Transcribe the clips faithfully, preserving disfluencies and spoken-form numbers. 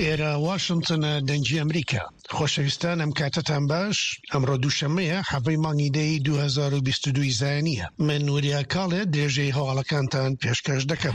ئێرە واشنگتنە دەنگی ئەمریکا. خۆشەویستان ئەم کاتتان باش. ئەمڕۆ دووشەمەیە حەڤەی مانگی دەی دوو هەزار و بیست و دوو زایانیە. من نوریا کاڵێ درێژەی هەواڵەکانتان پێشکەش دەکەم.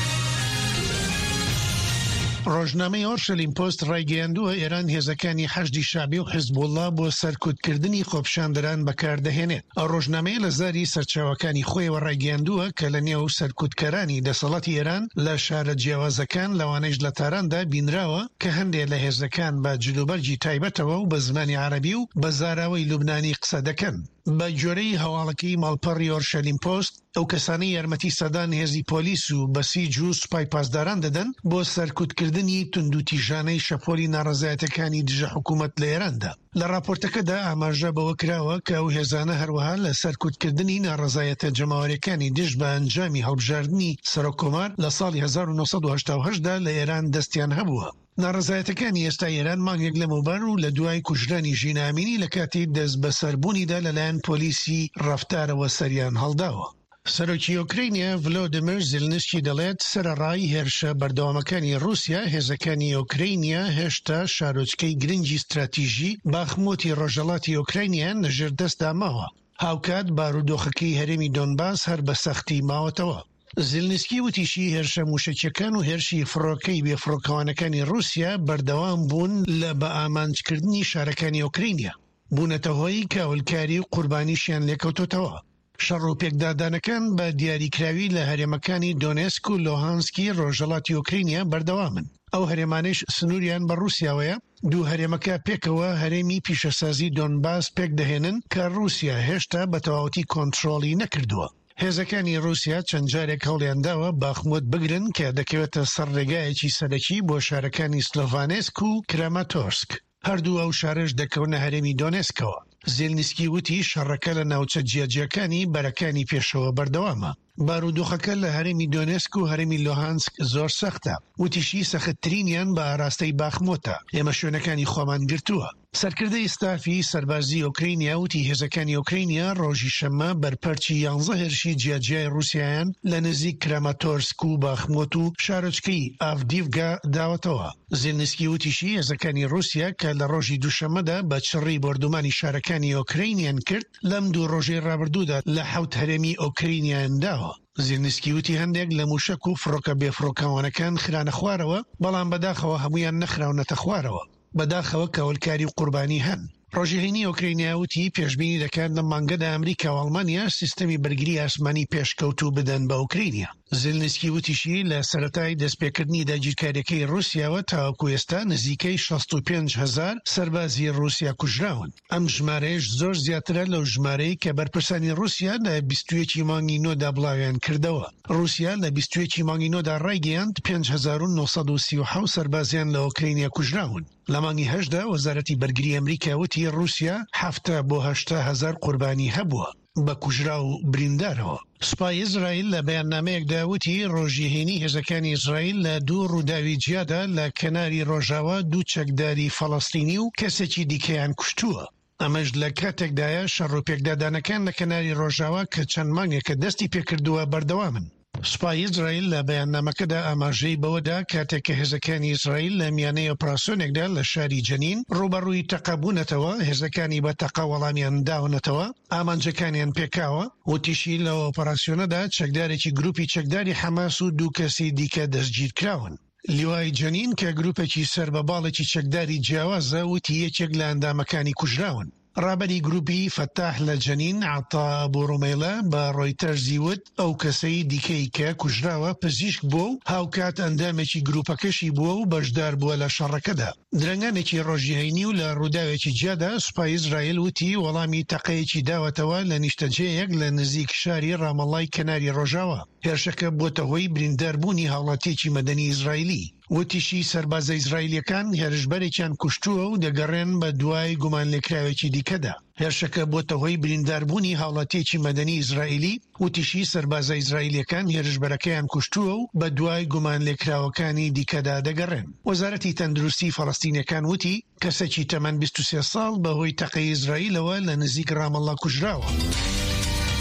ڕۆژنامەی ئۆرشەلیم پۆست ڕایگەیاندووە ئێران هێزەکانی حەشدی شابی و حیزبوڵڵا بۆ سەرکوتکردنی خۆپیشاندەران بەکاردەهێنێت. ئەو ڕۆژنامەیە لە زاری سەرچاوەکانی خۆیەوە ڕایگەیاندووە کە لە نێو سەرکوتکەرانی دەسەڵاتی ئێران لە شارە جیاوازەکان لەوانەیش لە تاراندا بینراوە کە هەندێک لە هێزەکان بە جلوبەرجی تایبەتەوە و بە زمانی عەرەبی و بە زاراوەی لوبنانی قسە دەکەن. بە جۆرەی هەواڵەکەی ماڵپەڕی ئۆرشەلیم پۆست ئەو کەسانەی یارمەتی سەدان هێزی پۆلیس و بەسیج و سوپای پاسداران دەدەن بۆ سەرکوتکردنی توندوتیژانەی شەپۆلی ناڕەزایەتەکانی دژە حکوومەت لە ئێراندا. لە راپۆرتەکەدا ئاماژە بەوە کراوە کە ئەو هێزانە هەروەها لە سەرکوتکردنی ناڕەزایەتە جەماوەریەکانی دژ بە ئەنجامی هەڵبژاردننی سەرۆکۆمار لە ساڵی هەزار و نۆسەد و هەشتا و هەشتدا لە ئێران دەستیان هەبووە. ناڕەزایەتەکانی ئێستا ئێران مانگێک لەمەوبەر و لە دوای کوژرانی ژینامینی لە کاتی دەست بەسەربوونیدا لەلایەن پۆلیسی ڕەفتارەوە سەریان هەڵداوە. سەرۆکی ئۆکراینیا ڤلۆدیمیر زێلنسکی دەڵێت سەرەڕای هێرشە بەردەوامەکانی رووسیا هێزەکانی ئۆکراینیا هێشتا شارۆچکەی گرنگی استراتیژی باخمۆتی ڕۆژهەڵاتی ئۆکراینیان لەژێر دەستدا ماوە. هاوکات بارودۆخەکەی هەرێمی دۆنباس هەر بە سەختی ماوەتەوە. زێلنسکی وتیشی هێرشە موشەکیەکان و هێرشی فڕۆکەی بێفڕۆکەوانەکانی رووسیا بەردەوام بوون لە بە ئامانجکردنی شارەکانی ئۆکراینیا. بوونەتە هۆی کاولکاری و قوربانیشیان لێکەوتۆتەوە. شەڕ و پێکدادانەکان بە دیاریکراوی لە هەرێمەکانی دۆنێسک و لۆهانسکی ڕۆژهەڵاتی ئۆکراینیا بەردەوامن. ئەو هەرێمانەش سنووریان بە رووسیاوەیە. دوو هەرێمەکە پێکەوە هەرێمی پیشەسازی دۆنباس پێک دەهێنن کە رووسیا هێشتا بە تەواوەتی کۆنتڕۆڵی نەکردووە. هێزەکانی رووسیا چەند جارێک هەوڵیانداوە باخموت بگرن کە دەکەوێتە سەر ڕێگایەکی سەرەکی بۆ شارەکانی سلۆڤانێسک و کراماتۆرسک. هەردوو ئەو شارش دەکەونە هەرێمی دۆنێسکەوە. زێلنسکی وتی شەڕەکە لە ناوچە جیاجیەکانی بەرەکانی پێشەوە بەردەوامە. بارودۆخەکە لە هەرێمی دۆنێسک و هەرێمی لۆهانسک زۆر سەختە. وتیشی سەختترینیان بە ئاراستەی باخمۆتە. ئێمە شوێنەکانی خۆمان گرتووە. سەرکردەی ستافی سەربازی ئۆکراینیا وتی هێزەکانی ئۆکراینیا ڕۆژی شەممە بەرپەرچی یانزە هێرشی جیاجیای رووسیایان لە نزیک کراماتۆرسک و باخمۆت و شارۆچکەی ئاڤدیڤگا داوەتەوە. زێلنسکی وتیشی هێزەکانی رووسیا کە لە ڕۆژی دووشەممەدا بە چڕی بردومانی شارەکانی ئۆکراینیان کرد لەم دوو ڕۆژەی ڕابردوودا لە حەوت هەرێمی ئۆکراینیان داوە. زێلنسکی وتی هەندێک لە موشک و فڕۆکە بێفڕۆکەوانەکان خرانە خوارەوە، بەڵام بەداخەوە هەمویان نەخراونەتە خوارەوە. بەداخەوە کەولکاری و قوربانی هەن. ڕۆژهێنی ئۆکراینیا وتی پێشبینی دەکات لە مانگەدا ئەمریکا و ئەڵمانیا سیستەمی بەرگری ئاسمانی پێشکەوتوو بدەن بە ئۆکراینیا. زێلنسکی وتیشی لە سەرەتای دەستپێکردنی داگیرکاریەکەی رووسیاوە تاوەکو ئێستا نزیکەی شەست و پێنج هەزار سەربازی رووسیا کوژراون. ئەم ژمارەیەش زۆر زیاترە لەو ژمارەی کە بەرپرسانی رووسیا لە بیست و یەکی مانگی نۆدا بڵاویان کردەوە. رووسیا لە بیست و یەکی مانگی نۆدا ڕایگەیاند پێنج هەزار و نۆ سەد و سی و حەوت سەربازیان لە ئۆکراینیا کوژراون. لە مانگی هەشدا وەزارەتی بەرگری ئەمریکا وتی رووسیا هەفتە بۆ هەشتا هەزار قوربانی هەبووە بە کوژرا و بریندارەوە. سوپای ئیزرائیل لە بەیاننامەیەکدا وتی ڕۆژیهێنی هێزەکانی ئیزرائیل لە دوو ڕووداوی جیادا لە کەناری ڕۆژاوە دوو چەکداری فەڵەستینی و کەسێکی دیکەیان کوشتووە. ئەمەش لە کاتێکدایە شەڕ و پێکدادانەکان لە کەناری ڕۆژاوە کە چەند مانگێکە دەستی پێکردووە بەردەوامن. سوپای ئیزرائیل لە بەیاننامەکەدا ئاماژەی بەوەدا کاتێک کە هێزەکانی ئیزرائیل لە میانەی ئۆپراسیۆنێکدا لە شاری جەنین ڕوبەڕووی تەقەبوونەتەوە، هێزەکانی بە تەقە وەڵامیان داونەتەوە، ئامانجەکانیان پێکاوە. وتیشی لە ئۆپراسیۆنەدا چەکدارێکی گروپی چەکداری حەماس و دوو کەسی دیکە دەستگیر کراون. لیوای جەنین کە گروپێکی سەر بە باڵێکی چەکداری جیاوازە وتی یەکێک لە ئەندامەکانی کوژراون. ڕابەری گروپی فەتاح لە جەنین عەتا بۆڕۆمەیلە بە ڕۆیتەرزی وت ئەو کەسەی دیکەی کە کوژراوە پزیشک بووە و هاوکات ئەندامێکی گروپەکەشی بووە و بەشدار بووە لە شەڕەکەدا. درەنگانێکی ڕۆژیهێنی و لە ڕووداوێکی جیادا سوپای ئیزرائیل وتی وەڵامی تەقەیەکی داوەتەوە لە نیشتەجێیەک لە نزیک شاری ڕامەڵای کەناری ڕۆژاوە. هێرشەکە بۆتە هۆی برینداربوونی هاوڵاتیەکی مەدەنی ئیزرائیلی. وتیشی سەربازە ئیزرائیلیەکان هێرشبەرێکیان کوشتووە و دەگەڕێن بە دوای گومان لێکراوێکی دیکەدا. هێرشەکە بۆتە هۆی برینداربوونی هاوڵاتیەکی مەدەنی ئیزرائیلی. وتیشی سەربازە ئیزرائیلیەکان هێرشبەرەکەیان کوشتووە و بە دوای گومان لێکراوەکانی دیکەدا دەگەڕێن. وەزارەتی تەندروستی فەڵەستینیەکان وتی کەسێکی تەمەن بیست و سێ ساڵ بەهۆی تەقەی ئیزرائیلەوە لە نزیک ڕامەڵا کوژراوە.